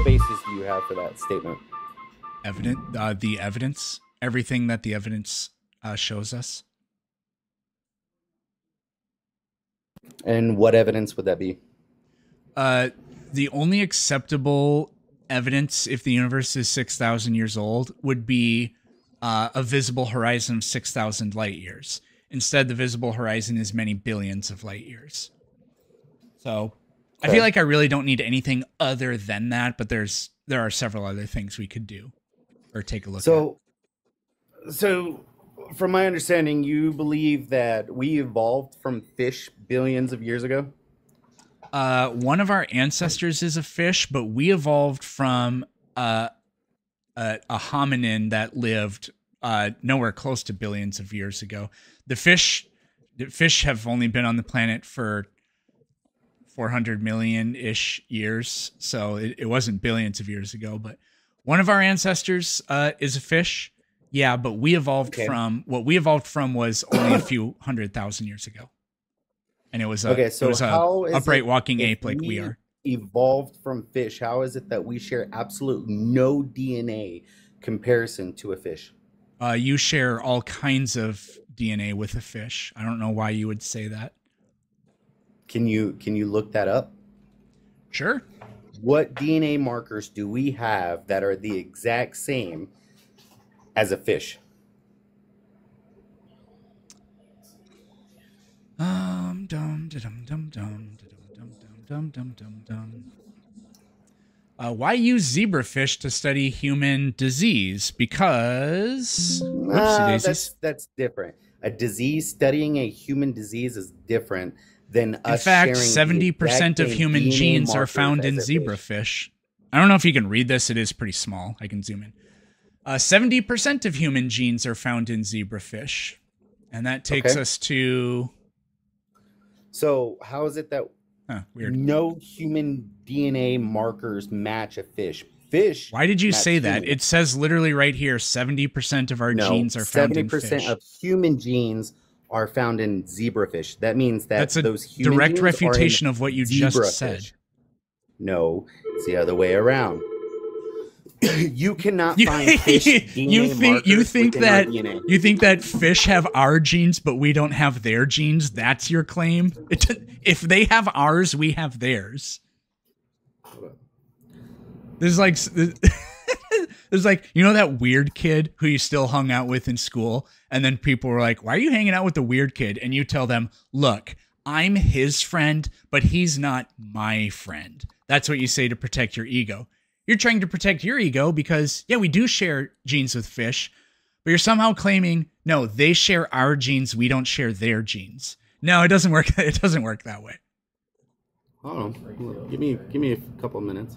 basis do you have for that statement? The evidence, everything that the evidence shows us. And what evidence would that be? The only acceptable evidence, if the universe is 6,000 years old, would be a visible horizon of 6,000 light years. Instead, the visible horizon is many billions of light years. So I feel like I really don't need anything other than that, but there are several other things we could do or take a look at. So from my understanding, you believe that we evolved from fish billions of years ago? One of our ancestors is a fish, but we evolved from a hominin that lived nowhere close to billions of years ago. The fish have only been on the planet for 400 million-ish years, so it wasn't billions of years ago. But one of our ancestors is a fish, yeah. But we evolved from what we evolved from was only a few 100,000 years ago, and it was a upright walking ape like we are. Evolved from fish. How is it that we share absolutely no DNA comparison to a fish? You share all kinds of DNA with a fish. I don't know why you would say that. Can you look that up? Sure. What DNA markers do we have that are the exact same as a fish? Why use zebrafish to study human disease? Because that's different. A disease, studying a human disease is different than us. In fact, 70% of human genes are found in zebrafish. I don't know if you can read this. It is pretty small. I can zoom in. 70% of human genes are found in zebrafish. And that takes us to... So how is it that weird. No human DNA markers match a fish? Fish. Why did you say that? It says literally right here, 70% of our genes are found in fish. 70% of human genes are found in zebrafish. That means that that's a those human direct genes refutation of what you just said. No, it's the other way around. You cannot find fish DNA you think within our DNA. You think that fish have our genes, but we don't have their genes? That's your claim? If they have ours, we have theirs. There's like, you know that weird kid who you still hung out with in school? And then people were like, why are you hanging out with the weird kid? And you tell them, look, I'm his friend, but he's not my friend. That's what you say to protect your ego. You're trying to protect your ego because, yeah, we do share genes with fish, but you're somehow claiming, no, they share our genes, we don't share their genes. No, it doesn't work. It doesn't work that way. Hold on. Give me a couple of minutes.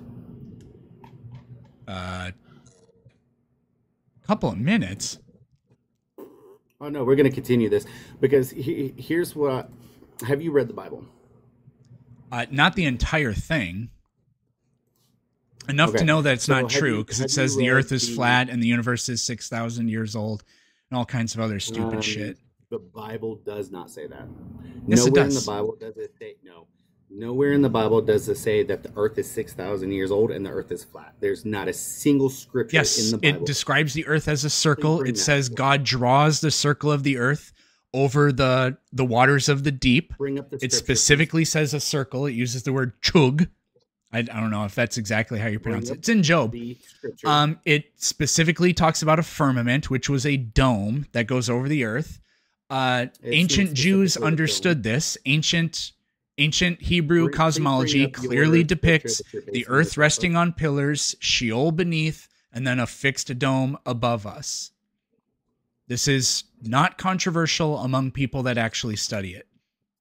Couple of minutes? Oh, no, we're going to continue this because here's what... Have you read the Bible? Not the entire thing. Enough to know that it's not true, because it says the Earth is flat and the universe is 6,000 years old and all kinds of other stupid shit. The Bible does not say that. Yes, Nowhere it does. in the Bible does it say no. Nowhere in the Bible does it say that the Earth is 6,000 years old and the Earth is flat. There's not a single scripture in the Bible. It describes the Earth as a circle. It says God draws the circle of the Earth over the waters of the deep. It specifically says a circle. It uses the word chug. I don't know if that's exactly how you pronounce it. It's in Job. It specifically talks about a firmament, which was a dome that goes over the earth. Ancient Jews understood this. Ancient Hebrew cosmology clearly depicts the earth resting on pillars, Sheol beneath, and then a fixed dome above us. This is not controversial among people that actually study it.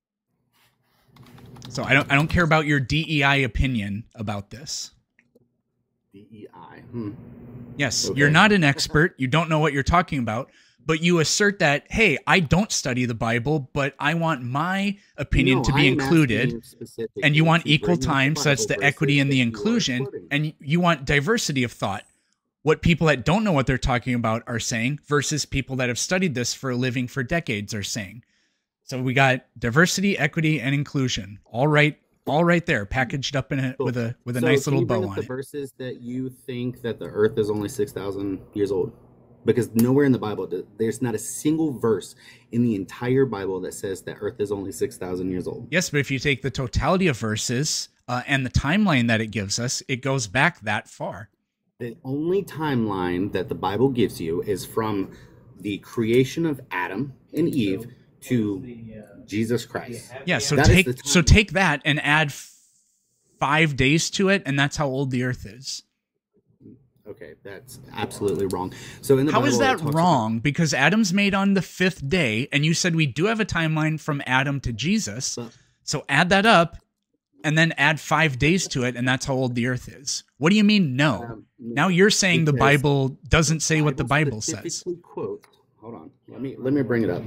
So I don't care about your DEI opinion about this. DEI. Yes, okay. You're not an expert. You don't know what you're talking about, but you assert that, hey, I don't study the Bible, but I want my opinion to be included, and you want equal time, so that's the equity and the inclusion, and you want diversity of thought. What people that don't know what they're talking about are saying versus people that have studied this for a living for decades are saying. So we got diversity, equity, and inclusion. All right all right there, packaged up in it with a nice little bow on it. The verses that you think that the earth is only 6,000 years old, because nowhere in the Bible there's not a single verse in the entire Bible that says that earth is only 6,000 years old. Yes, but if you take the totality of verses and the timeline that it gives us, it goes back that far. The only timeline that the Bible gives you is from the creation of Adam and Eve to Jesus Christ. Yeah, so take that and add 5 days to it, and that's how old the earth is. Okay, that's absolutely wrong. So in the Bible, is that wrong? Because Adam's made on the 5th day, and you said we do have a timeline from Adam to Jesus. So add that up, and then add 5 days to it, and that's how old the earth is. What do you mean, no? Now you're saying the Bible doesn't say what the Bible says. Quote, hold on, let me bring it up.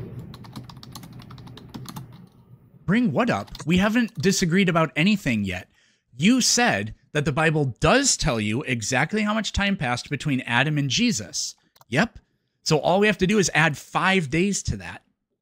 Bring what up? We haven't disagreed about anything yet. You said that the Bible does tell you exactly how much time passed between Adam and Jesus. Yep. So all we have to do is add 5 days to that.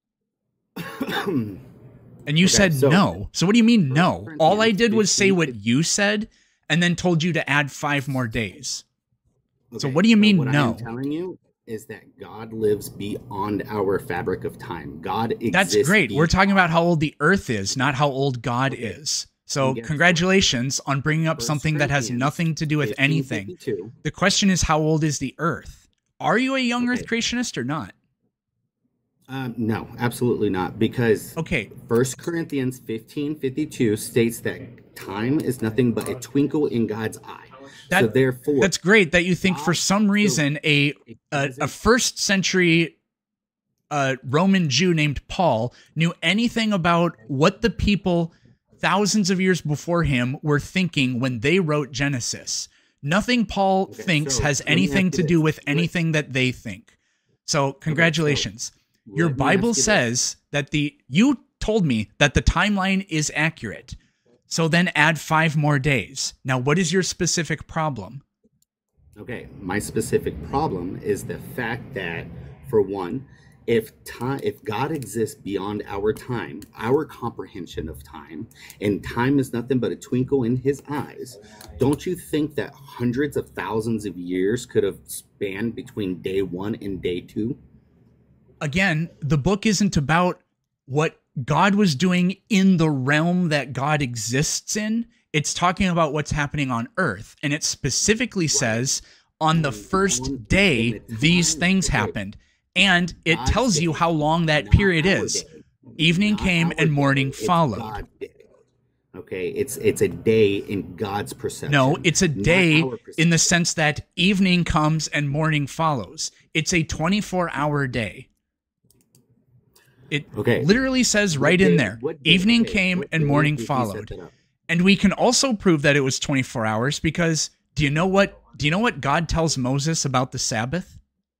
And you said no. So what do you mean no? All I did was say what you said and then told you to add 5 more days. Okay, so what do you mean no? What I'm telling you is that God lives beyond our fabric of time. God exists. That's great. We're talking about how old the earth is, not how old God is. So congratulations on bringing up something that has nothing to do with anything. The question is, how old is the earth? Are you a young earth creationist or not? No, absolutely not. Because 1 Corinthians 15:52 states that time is nothing but a twinkle in God's eye. So therefore, that's great that you think for some reason a first century Roman Jew named Paul knew anything about what the people thousands of years before him were thinking when they wrote Genesis. Nothing Paul thinks has anything to do with anything that they think. So congratulations. Your Bible says that you told me that the timeline is accurate. So then add 5 more days. Now, what is your specific problem? Okay, my specific problem is the fact that, for one, if God exists beyond our time, our comprehension of time, and time is nothing but a twinkle in his eyes, don't you think that hundreds of thousands of years could have spanned between day 1 and day 2? Again, the book isn't about what God was doing in the realm that God exists in. It's talking about what's happening on earth. And it specifically says on the first day, these things happened. And it tells you how long that period is. Evening came and morning followed. Okay, it's a day in God's perception. No, it's a day in the sense that evening comes and morning follows. It's a 24-hour day. It literally says right in there, evening came and morning followed. And we can also prove that it was 24 hours because do you know what God tells Moses about the Sabbath?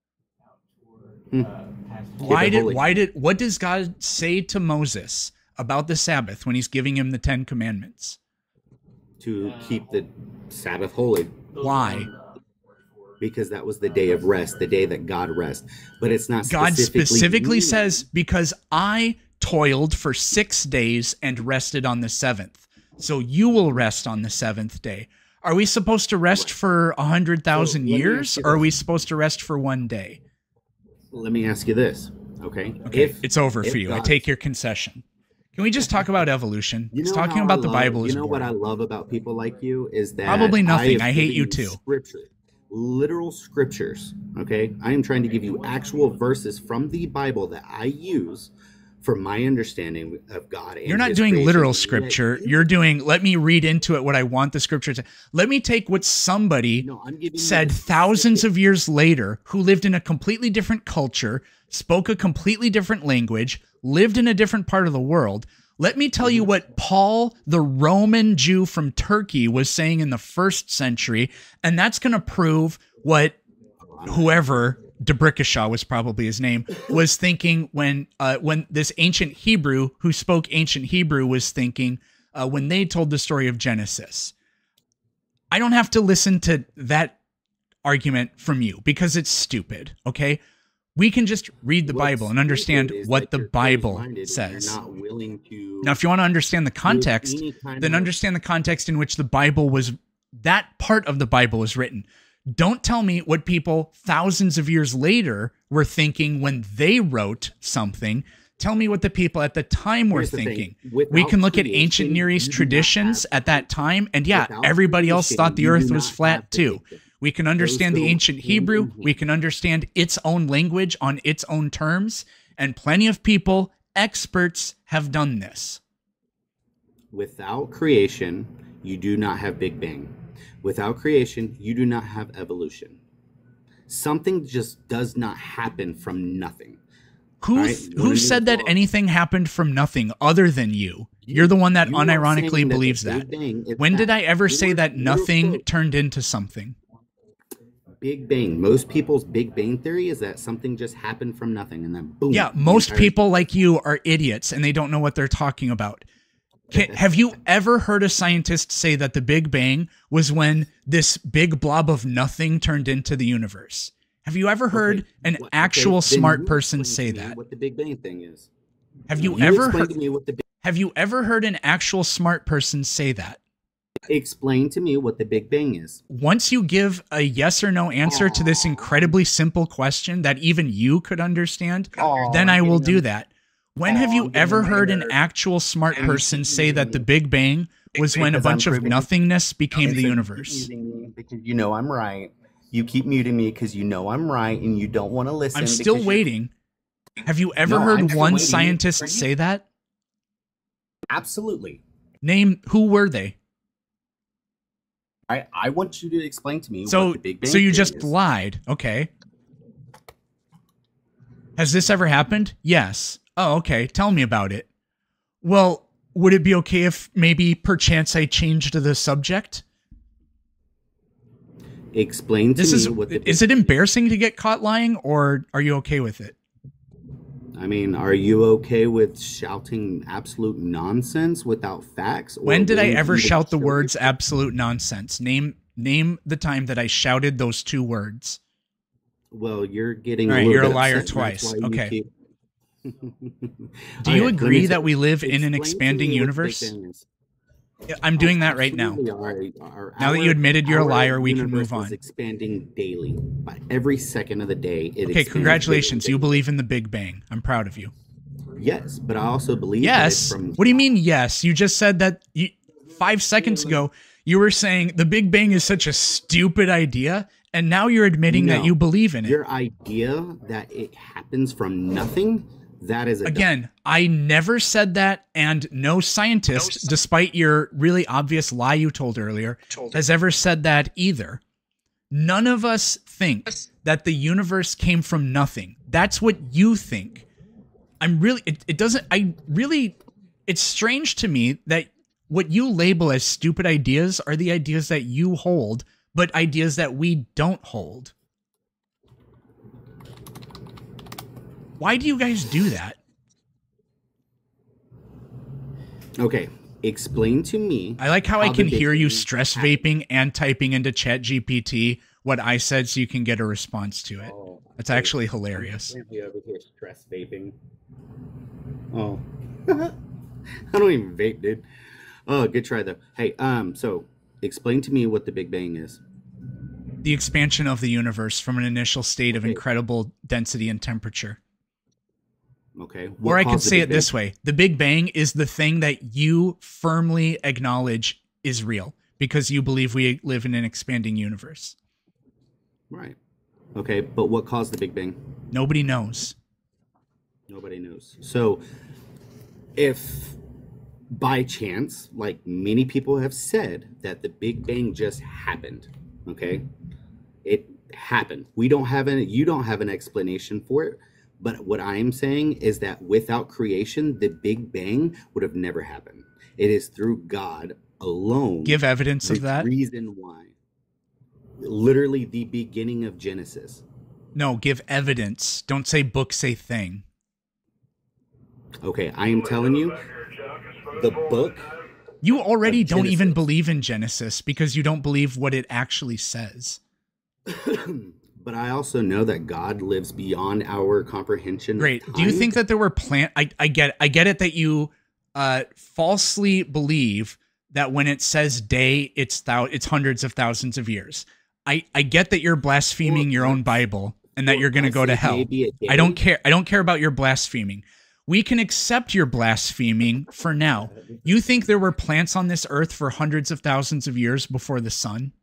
What does God say to Moses about the Sabbath when he's giving him the 10 commandments? To keep the Sabbath holy. Why? Because that was the day of rest, the day that God rests. But it's not God specifically says, because I toiled for 6 days and rested on the 7th. So you will rest on the 7th day. Are we supposed to rest for 100,000 years, or are we supposed to rest for 1 day? Let me ask you this, okay? It's over for you. I take your concession. Can we just talk about evolution? Talking about the Bible is boring. What I love about people like you is that probably nothing. I hate you too. Literal scriptures, okay? I am trying to give you actual verses from the Bible that I use for my understanding of God. You're not doing literal scripture. You're doing, let me read into it what I want the scripture to. Let me take what somebody said thousands of years later, who lived in a completely different culture, spoke a completely different language, lived in a different part of the world. Let me tell you what Paul, the Roman Jew from Turkey, was saying in the 1st century, and that's going to prove what whoever, Debrickashaw was probably his name, was thinking when this ancient Hebrew, who spoke ancient Hebrew, was thinking when they told the story of Genesis. I don't have to listen to that argument from you because it's stupid, okay? We can just read the Bible and understand what the Bible says. You're not willing to. Now, if you want to understand the context, then understand the context in which the Bible was, that part of the Bible was written. Don't tell me what people thousands of years later were thinking when they wrote something. Tell me what the people at the time were thinking. We can look at ancient Near East traditions at that time, and yeah, everybody else thought the earth was flat too. We can understand the ancient Hebrew. We can understand its own language on its own terms. And plenty of people, experts, have done this. Without creation, you do not have Big Bang. Without creation, you do not have evolution. Something just does not happen from nothing. Who said that anything happened from nothing other than you? You're the one that unironically believes that. When did I ever say that nothing turned into something? Big Bang. Most people's Big Bang theory is that something just happened from nothing and then boom. Yeah, most people like you are idiots and they don't know what they're talking about. Have you ever heard a scientist say that the Big Bang was when this big blob of nothing turned into the universe? Have you ever heard an actual smart person say that? What the Big Bang thing is? Have you ever heard an actual smart person say that? Explain to me what the Big Bang is. Once you give a yes or no answer to this incredibly simple question that even you could understand, then I will do that. When have you ever heard an actual smart person say that the Big Bang was when a bunch of nothingness became the universe? Because you know I'm right. You keep muting me because you know I'm right and you don't want to listen. I'm still waiting. Have you ever heard one scientist say that? Absolutely. Name, who were they? I want you to explain to me what the Big Bang So you theory just is. lied. Okay. Has this ever happened? Yes. Oh, okay. Tell me about it. Well, would it be okay if maybe perchance I changed the subject? Explain to me what the Big Is it embarrassing to get caught lying, or are you okay with it? I mean, are you okay with shouting absolute nonsense without facts? When did I ever shout the words absolute nonsense? Name the time that I shouted those two words. Well, you're getting all right. You're a liar twice. Okay. Do you agree that we live in an expanding universe? I'm doing that right now. Now that you admitted you're a liar, we can move on. It's expanding daily. By every second of the day, okay, congratulations. You believe in the Big Bang. I'm proud of you. Yes, but I also believe yes. What do you mean yes? You just said that 5 seconds ago you were saying the Big Bang is such a stupid idea, and now you're admitting that you believe in it. Your idea that it happens from nothing, that is again, I never said that, and no scientist, despite your really obvious lie you told earlier, has ever said that either. None of us think that the universe came from nothing. That's what you think. It's strange to me that what you label as stupid ideas are the ideas that you hold, but ideas that we don't hold. Why do you guys do that? Okay, explain to me. I like how I can hear you stress vaping and typing into ChatGPT what I said so you can get a response to it. That's actually hilarious. Over here stress vaping. Oh. I don't even vape, dude. Oh, good try though. Hey, so explain to me what the Big Bang is. The expansion of the universe from an initial state of incredible density and temperature. Okay. Or I could say it this way. The Big Bang is the thing that you firmly acknowledge is real because you believe we live in an expanding universe. Right. Okay, but what caused the Big Bang? Nobody knows. Nobody knows. So if by chance, like many people have said, that the Big Bang just happened, okay? It happened. You don't have an explanation for it. But what I am saying is that without creation, the Big Bang would have never happened. It is through God alone. Give evidence of that. Reason why. Literally the beginning of Genesis. No, give evidence. Don't say book, say thing. Okay, I am telling you, the book. You already don't even believe in Genesis because you don't believe what it actually says. But I also know that God lives beyond our comprehension. Great. Do you think that there were I get it that you falsely believe that when it says day, it's hundreds of thousands of years. I get that you're blaspheming your own Bible and that you're going to go to hell. I don't care. I don't care about your blaspheming. We can accept your blaspheming for now. You think there were plants on this earth for hundreds of thousands of years before the sun?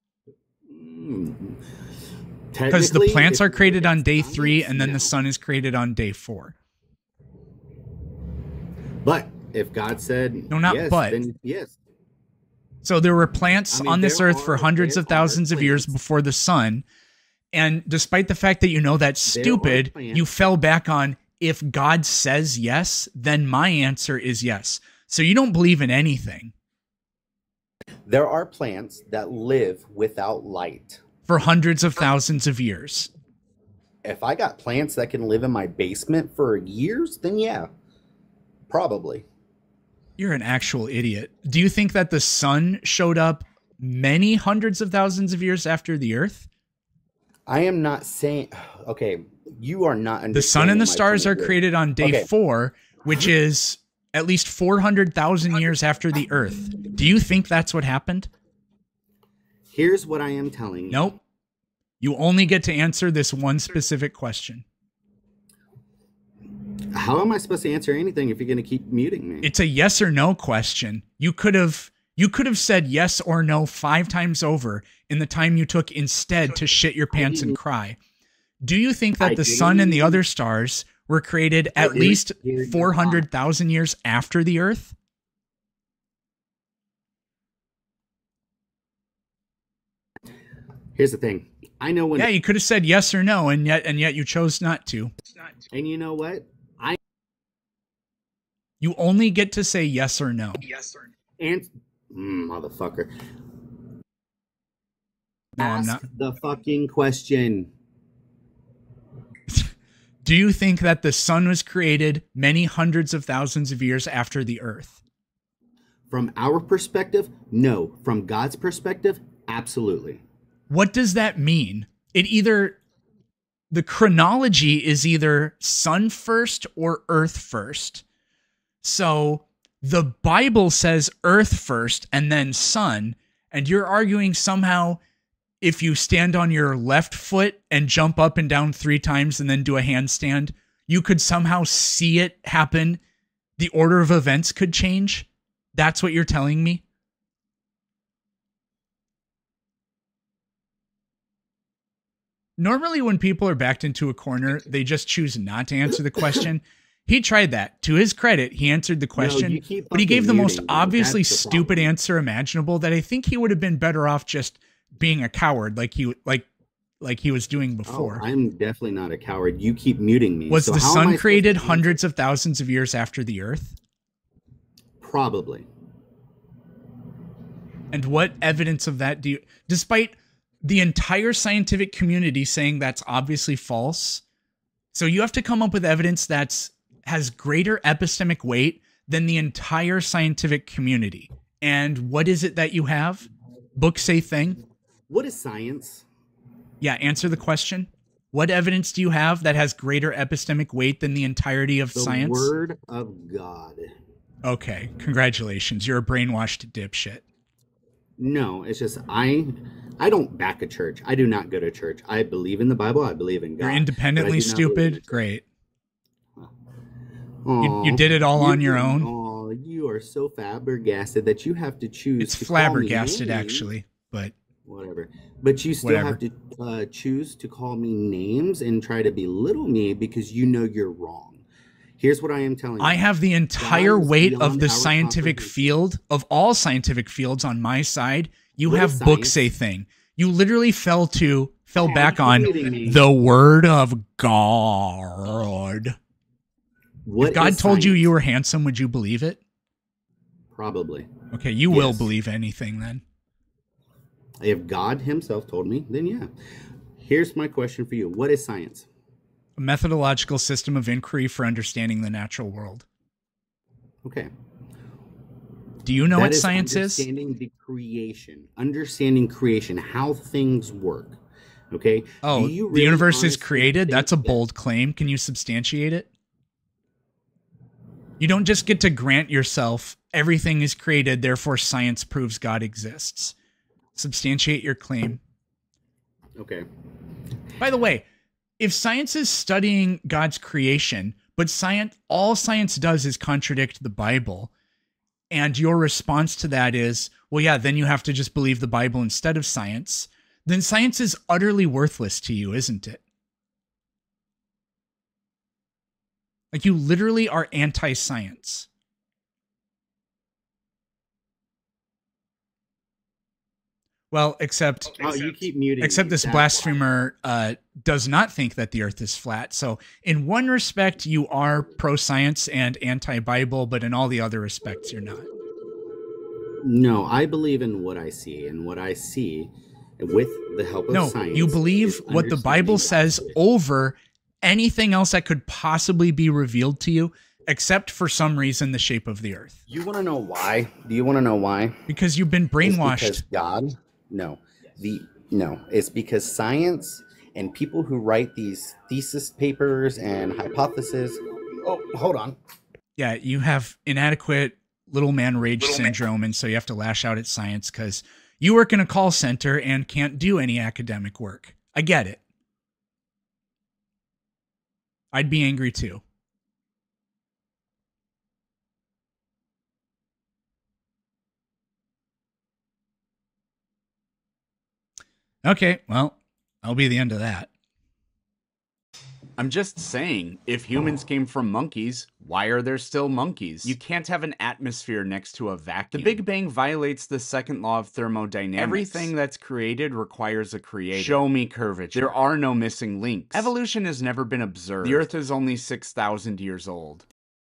Because the plants are created on day 3 and then the sun is created on day 4. But if God said no, not yes, but. then yes. So there were plants on this earth for hundreds of thousands of years before the sun. And despite the fact that you know that's stupid, you fell back on, if God says yes, then my answer is yes. So you don't believe in anything. There are plants that live without light for hundreds of thousands of years. If I got plants that can live in my basement for years, then yeah, probably. You're an actual idiot. Do you think that the sun showed up many hundreds of thousands of years after the earth? I am not saying, okay, you are not understanding. The sun and the stars are created on day 4, which is at least 400,000 years after the earth. Do you think that's what happened? Here's what I am telling you. Nope. You only get to answer this one specific question. How am I supposed to answer anything if you're going to keep muting me? It's a yes or no question. You could have said yes or no 5 times over in the time you took instead to shit your pants and cry. Do you think that the sun and the other stars were created at least 400,000 years after the earth? Here's the thing. I know when. Yeah, you could have said yes or no, and yet you chose not to. And you know what? You only get to say yes or no. Yes or no. And motherfucker. No, I'm not. The fucking question. Do you think that the sun was created many hundreds of thousands of years after the earth? From our perspective, no. From God's perspective, absolutely. What does that mean? The chronology is either sun first or earth first. So the Bible says earth first and then sun, and you're arguing somehow if you stand on your left foot and jump up and down 3 times and then do a handstand, you could somehow see it happen. The order of events could change. That's what you're telling me? Normally when people are backed into a corner, they just choose not to answer the question. He tried that. To his credit, he answered the question, but he gave the most obviously stupid answer imaginable that I think he would have been better off just being a coward like he was doing before. Oh, I'm definitely not a coward. You keep muting me. Was the sun created hundreds of thousands of years after the earth? Probably. And what evidence of that do you, despite the entire scientific community saying that's obviously false, so you have to come up with evidence that has greater epistemic weight than the entire scientific community. And what is it that you have? Books say thing. What is science? Yeah, answer the question. What evidence do you have that has greater epistemic weight than the entirety of science? The Word of God. Okay, congratulations. You're a brainwashed dipshit. No, it's just I don't back a church. I do not go to church. I believe in the Bible. I believe in God. You're independently stupid? Great. You did it all on your own? Oh, you are so flabbergasted that you have to choose. It's flabbergasted, actually, but whatever. But you still have to choose to call me names and try to belittle me because you know you're wrong. Here's what I am telling you. I have the entire weight of the scientific field, of all scientific fields on my side. You have books say thing. You literally fell back on the Word of God. If God told you were handsome, would you believe it? Probably. Okay, you will believe anything then. If God himself told me, then yeah. Here's my question for you. What is science? A methodological system of inquiry for understanding the natural world. Okay. Do you know what science is? Understanding creation, how things work. Okay. Oh, the universe is created? That's a bold claim. Can you substantiate it? You don't just get to grant yourself everything is created, therefore science proves God exists. Substantiate your claim. Okay. By the way, if science is studying God's creation, but all science does is contradict the Bible, and your response to that is, well, yeah, then you have to just believe the Bible instead of science, then science is utterly worthless to you, isn't it? Like, you literally are anti-science. Well, except you keep muting except this blasphemer does not think that the earth is flat. So in one respect, you are pro-science and anti-Bible, but in all the other respects, you're not. No, I believe in what I see, and what I see with the help of science. No, you believe what the Bible says over anything else that could possibly be revealed to you, except for some reason the shape of the earth. You want to know why? Do you want to know why? Because you've been brainwashed. It's because God? No. It's because science and people who write these thesis papers and hypotheses. Oh, hold on. Yeah, you have inadequate little man rage syndrome, and so you have to lash out at science because you work in a call center and can't do any academic work. I get it. I'd be angry too. Okay, well, that'll be the end of that. I'm just saying, if humans came from monkeys, why are there still monkeys? You can't have an atmosphere next to a vacuum. The Big Bang violates the second law of thermodynamics. Everything that's created requires a creator. Show me curvature. There are no missing links. Evolution has never been observed. The Earth is only 6,000 years old.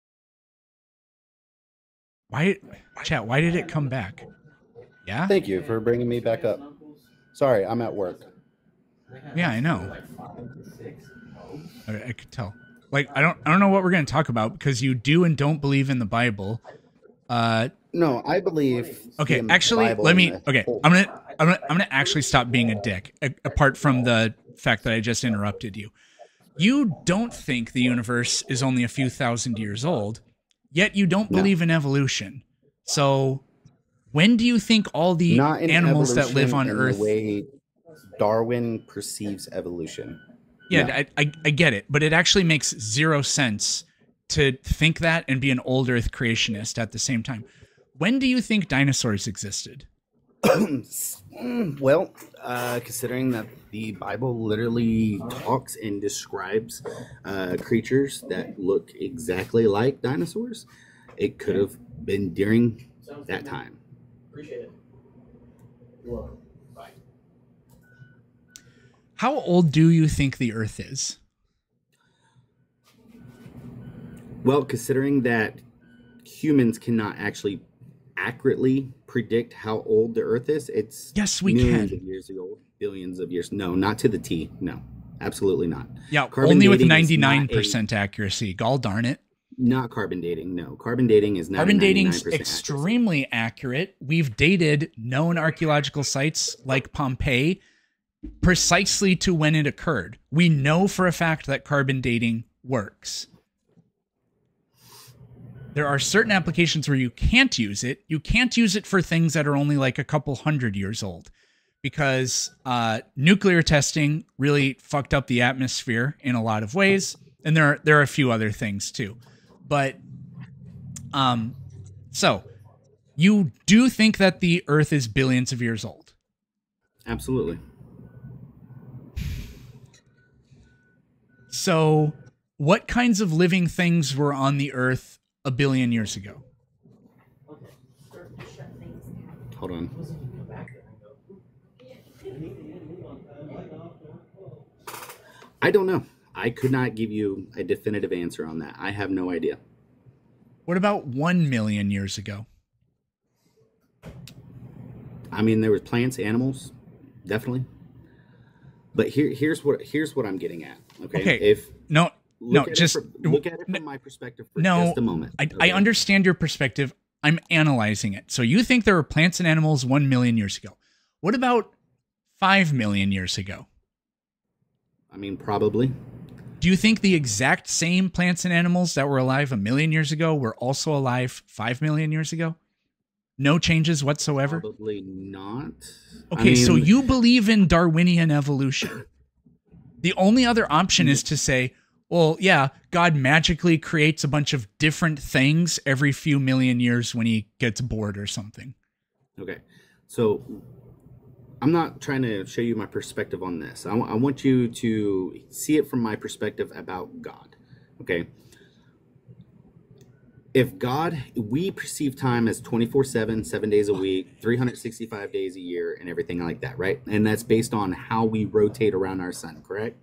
Why did it come back? Yeah? Thank you for bringing me back up. Sorry, I'm at work. Yeah, I know. I could tell. Like, I don't know what we're going to talk about because you do and don't believe in the Bible. No, I believe. Okay, actually, let me. Okay, I'm gonna actually stop being a dick. Apart from the fact that I just interrupted you, you don't think the universe is only a few thousand years old, yet you don't believe in evolution. So, when do you think all the animals that live on Earth? The way Darwin perceives evolution. Yeah, no. I get it, but it actually makes zero sense to think that and be an old Earth creationist at the same time. When do you think dinosaurs existed? Well, considering that the Bible literally talks and describes creatures that look exactly like dinosaurs, it could have been during that time. Appreciate it. You're welcome. Bye. How old do you think the Earth is? Well, considering that humans cannot actually accurately predict how old the Earth is, it's millions of years old, billions of years. No, not to the T. No, absolutely not. Yeah, only with 99% accuracy. Gall darn it. Not carbon dating. No, carbon dating is not. Carbon dating's extremely accurate. We've dated known archaeological sites like Pompeii precisely to when it occurred. We know for a fact that carbon dating works. There are certain applications where you can't use it. You can't use it for things that are only like a couple hundred years old because nuclear testing really fucked up the atmosphere in a lot of ways. And there are a few other things too. But, so you do think that the Earth is billions of years old? Absolutely. So what kinds of living things were on the Earth a billion years ago? Hold on. I don't know. I could not give you a definitive answer on that. I have no idea. What about 1 million years ago? I mean, there was plants, animals, definitely. But here's what I'm getting at. Okay. Look at it from my perspective for just a moment. I understand your perspective. I'm analyzing it. So you think there were plants and animals 1 million years ago. What about 5 million years ago? I mean, probably. Do you think the exact same plants and animals that were alive 1 million years ago were also alive 5 million years ago? No changes whatsoever? Probably not. Okay, so you believe in Darwinian evolution. The only other option is to say, well, yeah, God magically creates a bunch of different things every few million years when he gets bored or something. Okay, so I'm not trying to show you my perspective on this. I want you to see it from my perspective about God. Okay. If God, we perceive time as 24/7, 7 days a week, 365 days a year, and everything like that, right? And that's based on how we rotate around our sun, correct?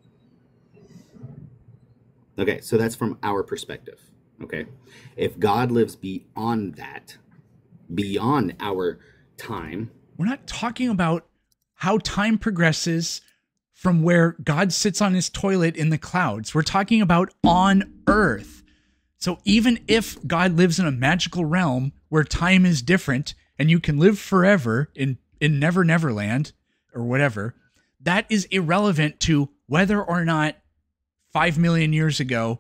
Okay, so that's from our perspective. Okay. If God lives beyond that, beyond our time, we're not talking about how time progresses from where God sits on his toilet in the clouds. We're talking about on Earth. So even if God lives in a magical realm where time is different and you can live forever in Never Neverland or whatever, that is irrelevant to whether or not 5 million years ago,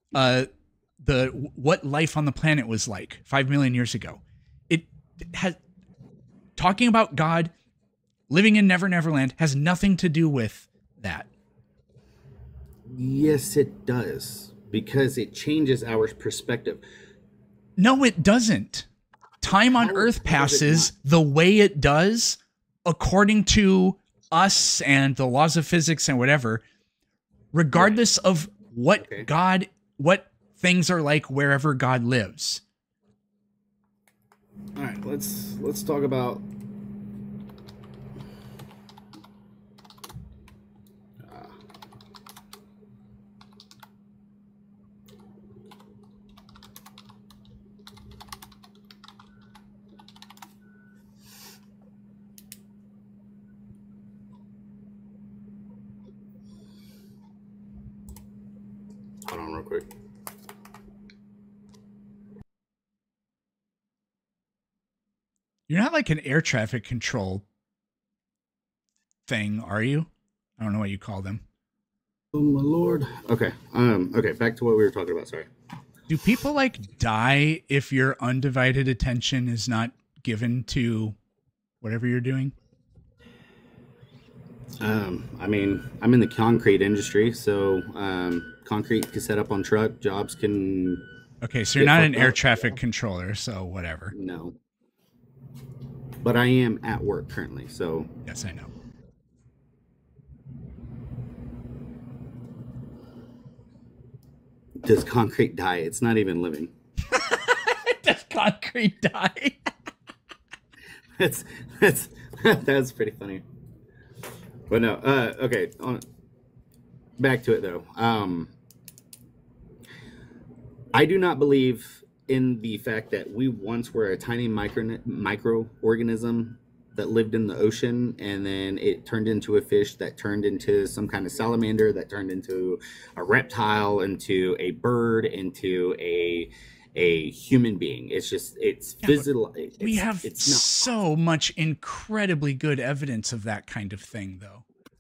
what life on the planet was like 5 million years ago. It has, talking about God living in Never Neverland has nothing to do with that. Yes, it does, because it changes our perspective. No, it doesn't. Time on Earth passes the way it does according to us and the laws of physics and whatever, regardless of what what things are like wherever God lives. All right, let's talk about hold on real quick. You're not like an air traffic control thing, are you? I don't know what you call them. Oh my Lord. Okay. Okay, back to what we were talking about, sorry. Do people like die if your undivided attention is not given to whatever you're doing? I mean, I'm in the concrete industry, so concrete can set up on truck, jobs can... Okay, so you're not an air traffic controller, so whatever. No. But I am at work currently, so... Yes, I know. Does concrete die? It's not even living. Does concrete die? That's pretty funny. But no, okay. Back to it though. I do not believe in the fact that we once were a tiny microorganism that lived in the ocean, and then it turned into a fish that turned into some kind of salamander that turned into a reptile, into a bird, into a human being. It's just, it's physical. We have so much incredibly good evidence of that kind of thing, though.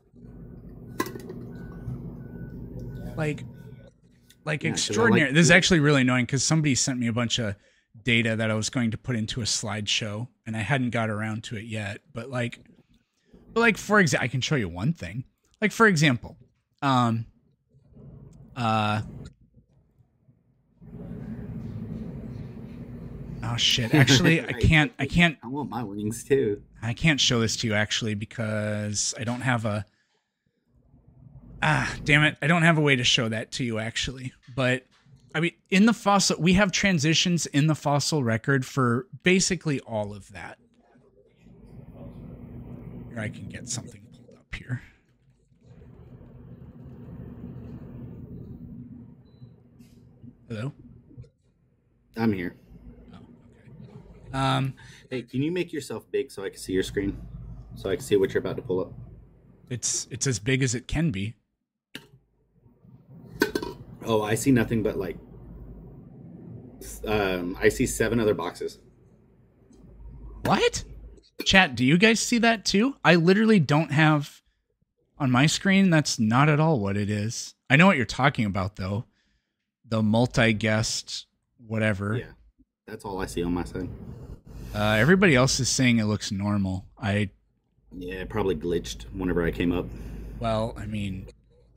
Like extraordinary. This is actually really annoying because somebody sent me a bunch of data that I was going to put into a slideshow, and I hadn't got around to it yet. But for example, I can show you one thing. Like, for example, oh shit. Actually, I can't. I want my wings too. I can't show this to you actually because I don't have a. Damn it. I don't have a way to show that to you actually. But I mean, in the fossil, we have transitions in the fossil record for basically all of that. Here, I can get something pulled up here. Hello? I'm here. Oh, okay. Hey, can you make yourself big so I can see your screen? So I can see what you're about to pull up. It's as big as it can be. Oh, I see nothing but like, I see 7 other boxes. What? Chat, do you guys see that too? I literally don't have On my screen, that's not at all what it is. I know what you're talking about, though. The multi-guest whatever. Yeah, that's all I see on my side. Everybody else is saying it looks normal. Yeah, it probably glitched whenever I came up. Well, I mean,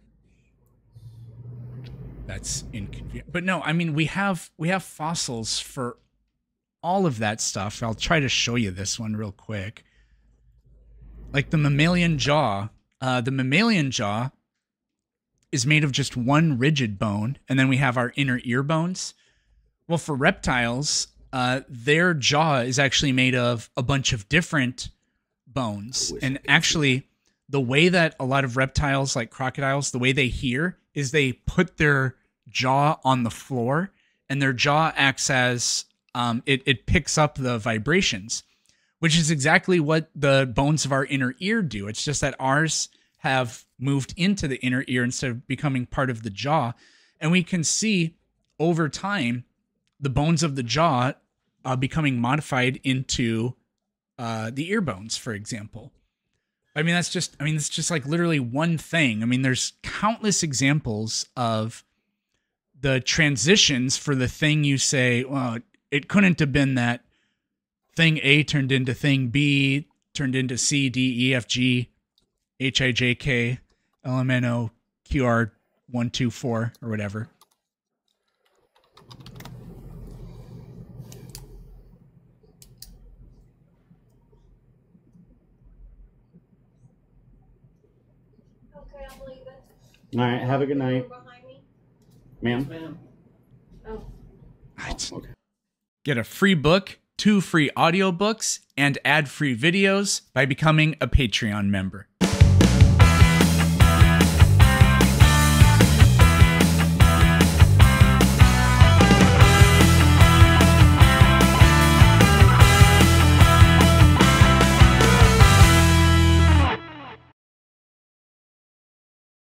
that's inconvenient. But no, I mean, we have fossils for all of that stuff. I'll try to show you this one real quick. Like the mammalian jaw. The mammalian jaw is made of just one rigid bone, and then we have our inner ear bones. Well, for reptiles, their jaw is actually made of a bunch of different bones. And actually, the way that a lot of reptiles, like crocodiles, the way they hear is they put their jaw on the floor, and their jaw acts as, it picks up the vibrations, which is exactly what the bones of our inner ear do. It's just that ours have moved into the inner ear instead of becoming part of the jaw. And we can see over time the bones of the jaw becoming modified into the ear bones, for example. I mean, it's just like literally one thing. I mean, there's countless examples of the transitions for the thing you say, well, it couldn't have been that thing A turned into thing B, turned into C, D, E, F, G, H, I, J, K, L, M, N, O, Q, R, 1, 2, 4, or whatever. Okay, I'll leave it. All right, have a good night. Behind me? Ma'am? Ma'am. Oh. Okay. Get a free book, 2 free audiobooks, and ad-free videos by becoming a Patreon member.